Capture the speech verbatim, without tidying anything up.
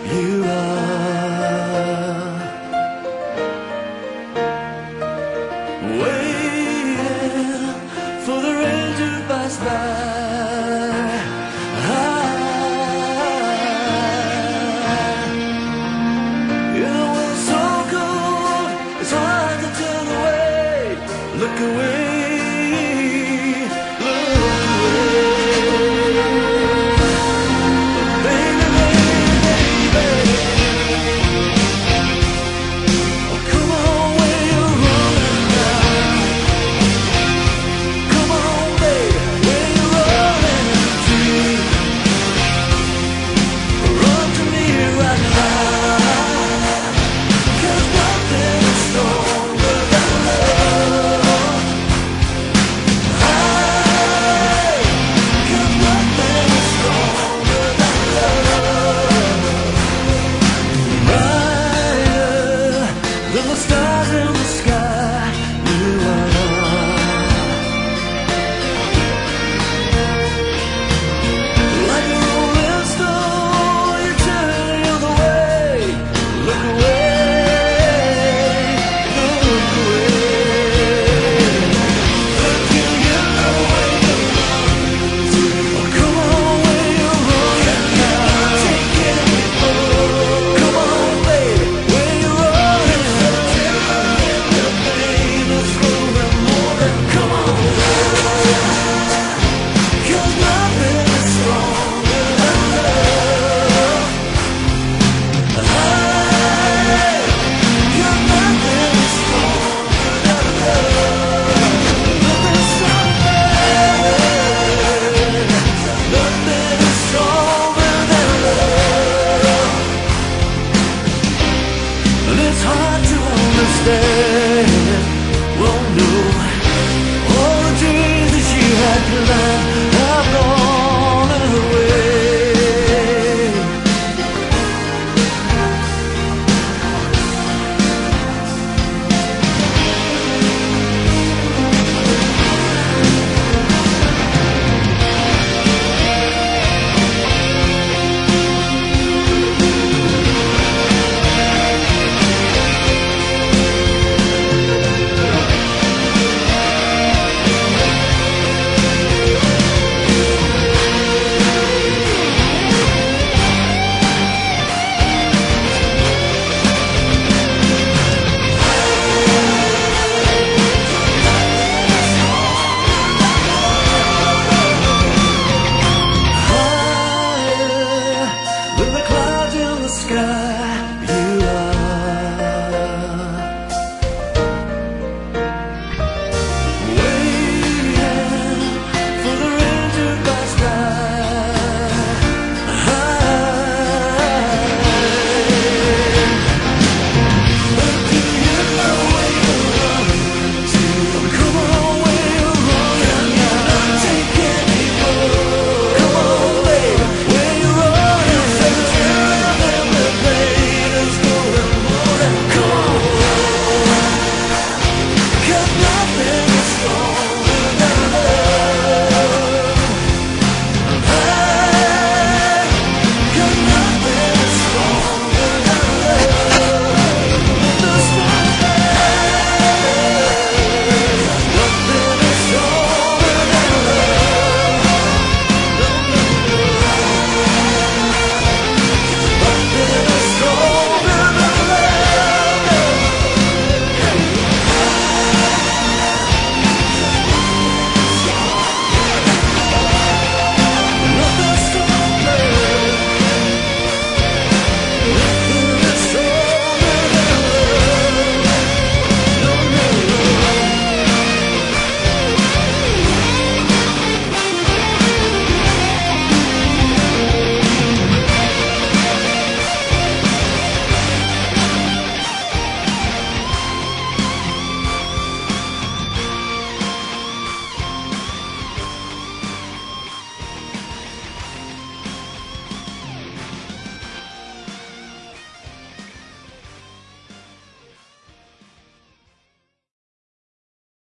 you are. Waiting for the rain to pass by. You know it's so cold, it's hard to turn away. Look away. Little stars in the sky, you are. Like a rolling stone, you turn the other way. Look away, look away. Look you, you know where you're running to. Oh, come on, where you're running now. Take it before. Come on, baby, where you're running. It's hard to understand.